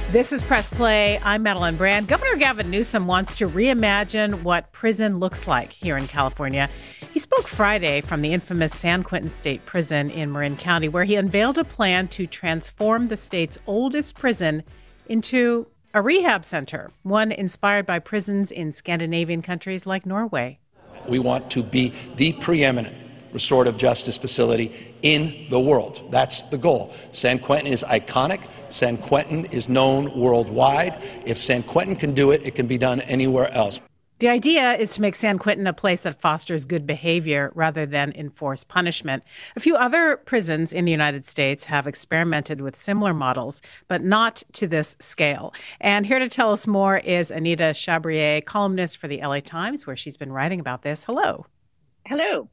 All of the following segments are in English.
This is Press Play. I'm Madeline Brand. Governor Gavin Newsom wants to reimagine what prison looks like here in California. He spoke Friday from the infamous San Quentin State Prison in Marin County, where he unveiled a plan to transform the state's oldest prison into a rehab center, one inspired by prisons in Scandinavian countries like Norway. We want to be the preeminent restorative justice facility in the world. That's the goal. San Quentin is iconic. San Quentin is known worldwide. If San Quentin can do it, it can be done anywhere else. The idea is to make San Quentin a place that fosters good behavior rather than enforce punishment. A few other prisons in the United States have experimented with similar models, but not to this scale. And here to tell us more is Anita Chabrier, columnist for the LA Times, where she's been writing about this. Hello. Hello.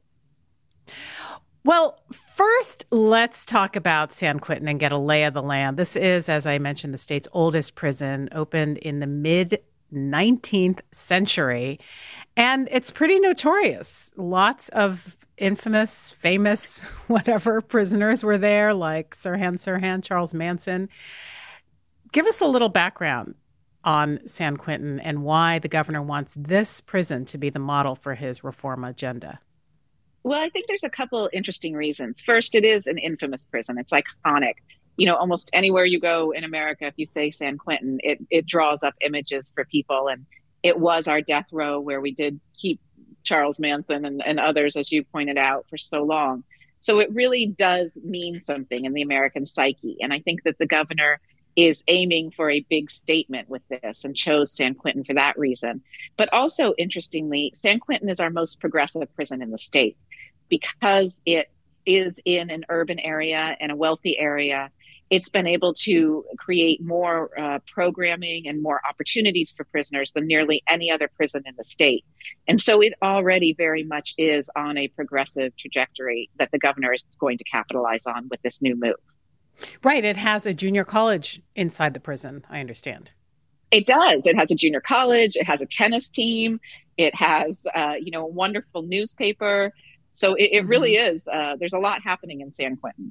Well, first, let's talk about San Quentin and get a lay of the land. This is, as I mentioned, the state's oldest prison, opened in the mid-19th century, and it's pretty notorious. Lots of infamous, famous, whatever prisoners were there, like Sirhan Sirhan, Charles Manson. Give us a little background on San Quentin and why the governor wants this prison to be the model for his reform agenda. Well, I think there's a couple interesting reasons. First, it is an infamous prison. It's iconic. You know, almost anywhere you go in America, if you say San Quentin, it draws up images for people. And it was our death row where we did keep Charles Manson and others, as you pointed out, for so long. So it really does mean something in the American psyche. And I think that the governor is aiming for a big statement with this and chose San Quentin for that reason. But also, interestingly, San Quentin is our most progressive prison in the state because it is in an urban area and a wealthy area. It's been able to create more programming and more opportunities for prisoners than nearly any other prison in the state. And so it already very much is on a progressive trajectory that the governor is going to capitalize on with this new move. Right. It has a junior college inside the prison, I understand. It does. It has a junior college. It has a tennis team. It has, a wonderful newspaper. So it really is. There's a lot happening in San Quentin.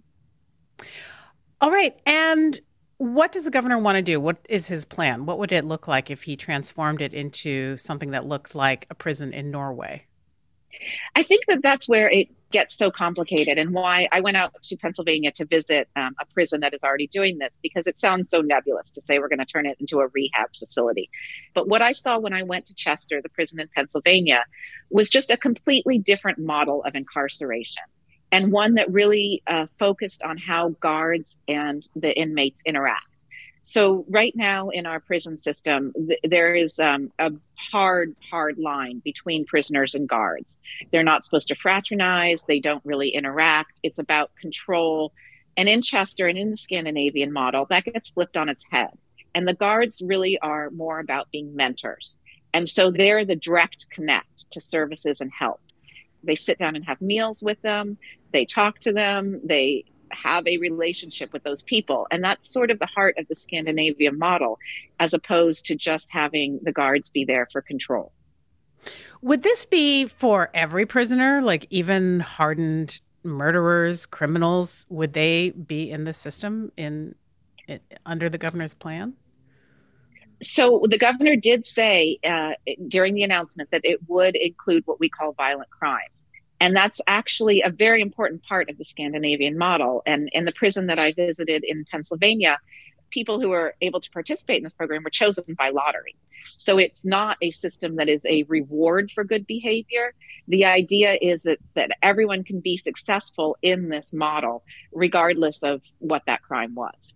All right. And what does the governor want to do? What is his plan? What would it look like if he transformed it into something that looked like a prison in Norway? I think that that's where it gets so complicated and why I went out to Pennsylvania to visit a prison that is already doing this, because it sounds so nebulous to say we're going to turn it into a rehab facility. But what I saw when I went to Chester, the prison in Pennsylvania, was just a completely different model of incarceration, and one that really focused on how guards and the inmates interact. So right now in our prison system, there is a hard line between prisoners and guards. They're not supposed to fraternize. They don't really interact. It's about control. And in Chester and in the Scandinavian model, that gets flipped on its head. And the guards really are more about being mentors. And so they're the direct connect to services and help. They sit down and have meals with them. They talk to them. They have a relationship with those people. And that's sort of the heart of the Scandinavian model, as opposed to just having the guards be there for control. Would this be for every prisoner, like even hardened murderers, criminals? Would they be in the system under the governor's plan? So the governor did say during the announcement that it would include what we call violent crime. And that's actually a very important part of the Scandinavian model. And in the prison that I visited in Pennsylvania, people who were able to participate in this program were chosen by lottery. So it's not a system that is a reward for good behavior. The idea is that everyone can be successful in this model, regardless of what that crime was.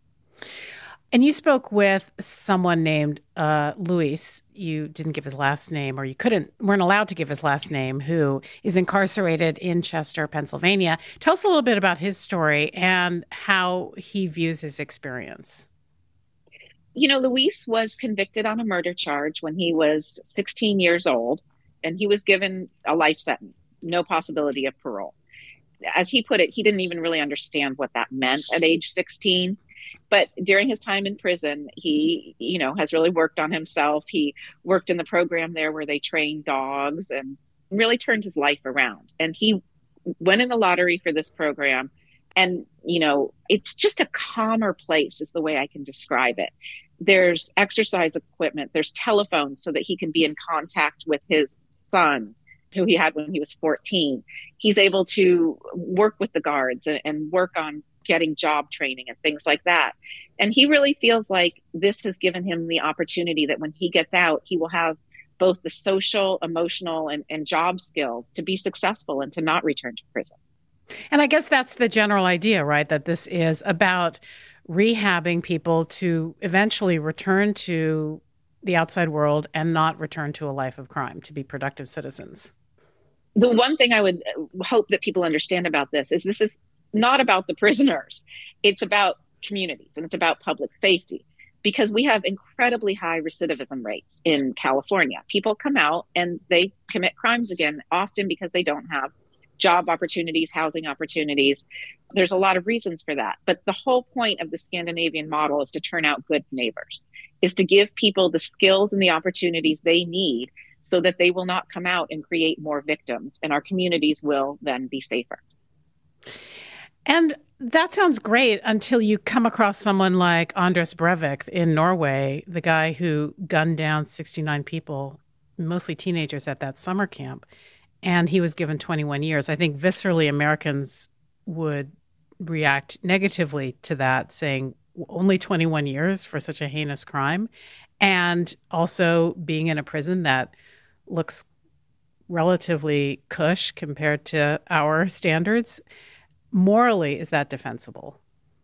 And you spoke with someone named Luis. You didn't give his last name, or you weren't allowed to give his last name, who is incarcerated in Chester, Pennsylvania. Tell us a little bit about his story and how he views his experience. You know, Luis was convicted on a murder charge when he was 16 years old, and he was given a life sentence, no possibility of parole. As he put it, he didn't even really understand what that meant at age 16. But during his time in prison, he, has really worked on himself. He worked in the program there where they train dogs and really turned his life around. And he went in the lottery for this program. And, it's just a calmer place is the way I can describe it. There's exercise equipment. There's telephones so that he can be in contact with his son, who he had when he was 14. He's able to work with the guards and work on getting job training and things like that. And he really feels like this has given him the opportunity that when he gets out, he will have both the social, emotional, and job skills to be successful and to not return to prison. And I guess that's the general idea, right? That this is about rehabbing people to eventually return to the outside world and not return to a life of crime, to be productive citizens. The one thing I would hope that people understand about this is not about the prisoners. It's about communities and it's about public safety, because we have incredibly high recidivism rates in California. People come out and they commit crimes again, often because they don't have job opportunities, housing opportunities. There's a lot of reasons for that. But the whole point of the Scandinavian model is to turn out good neighbors, is to give people the skills and the opportunities they need so that they will not come out and create more victims, and our communities will then be safer. And that sounds great until you come across someone like Anders Breivik in Norway, the guy who gunned down 69 people, mostly teenagers, at that summer camp. And he was given 21 years. I think viscerally Americans would react negatively to that, saying only 21 years for such a heinous crime. And also being in a prison that looks relatively cush compared to our standards. Morally, is that defensible?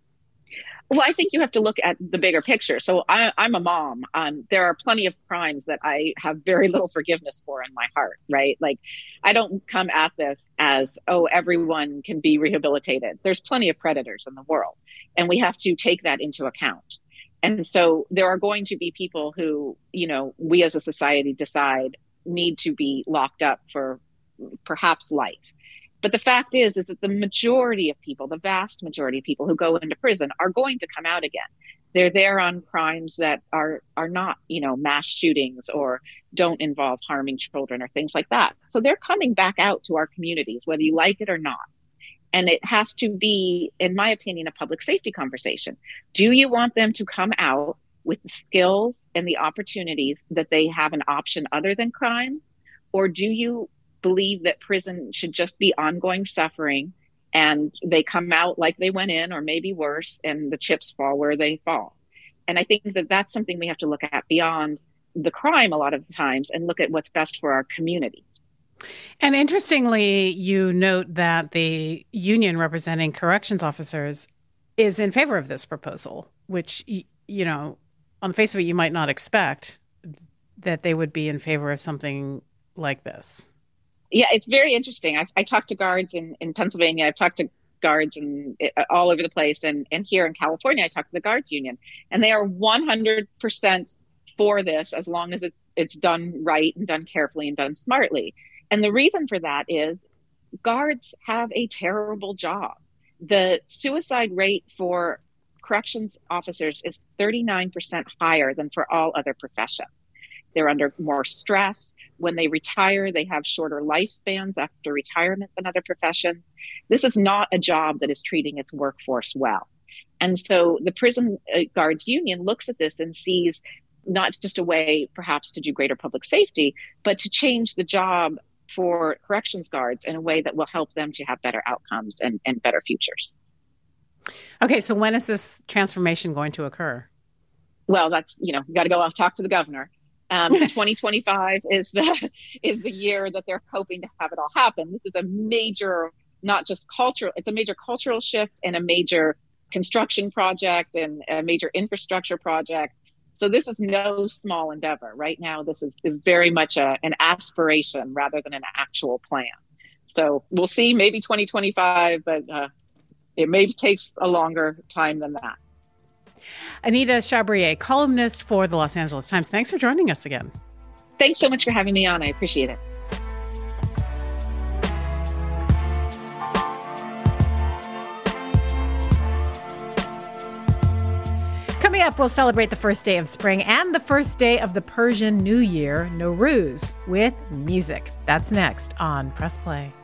Well, I think you have to look at the bigger picture. So I'm a mom. There are plenty of crimes that I have very little forgiveness for in my heart, right? Like, I don't come at this as, oh, everyone can be rehabilitated. There's plenty of predators in the world, and we have to take that into account. And so there are going to be people who, we as a society decide need to be locked up for perhaps life. But the fact is that the majority of people, the vast majority of people who go into prison are going to come out again. They're there on crimes that are not, mass shootings or don't involve harming children or things like that. So they're coming back out to our communities, whether you like it or not. And it has to be, in my opinion, a public safety conversation. Do you want them to come out with the skills and the opportunities that they have an option other than crime? Or do you believe that prison should just be ongoing suffering and they come out like they went in, or maybe worse, and the chips fall where they fall? And I think that that's something we have to look at beyond the crime a lot of the times and look at what's best for our communities. And interestingly, you note that the union representing corrections officers is in favor of this proposal, which, on the face of it, you might not expect that they would be in favor of something like this. Yeah, it's very interesting. I talked to guards in Pennsylvania. I've talked to guards all over the place. And here in California, I talked to the guards union. And they are 100% for this as long as it's done right and done carefully and done smartly. And the reason for that is guards have a terrible job. The suicide rate for corrections officers is 39% higher than for all other professions. They're under more stress. When they retire, they have shorter lifespans after retirement than other professions. This is not a job that is treating its workforce well. And so the prison guards union looks at this and sees not just a way perhaps to do greater public safety, but to change the job for corrections guards in a way that will help them to have better outcomes and better futures. Okay, so when is this transformation going to occur? Well, that's, you got to go off, talk to the governor. 2025 is the year that they're hoping to have it all happen. This is a major, not just cultural, it's a major cultural shift and a major construction project and a major infrastructure project. So this is no small endeavor. Right now, this is very much an aspiration rather than an actual plan. So we'll see, maybe 2025, but it may take a longer time than that. Anita Chabrier, columnist for the Los Angeles Times. Thanks for joining us again. Thanks so much for having me on. I appreciate it. Coming up, we'll celebrate the first day of spring and the first day of the Persian New Year, Nowruz, with music. That's next on Press Play.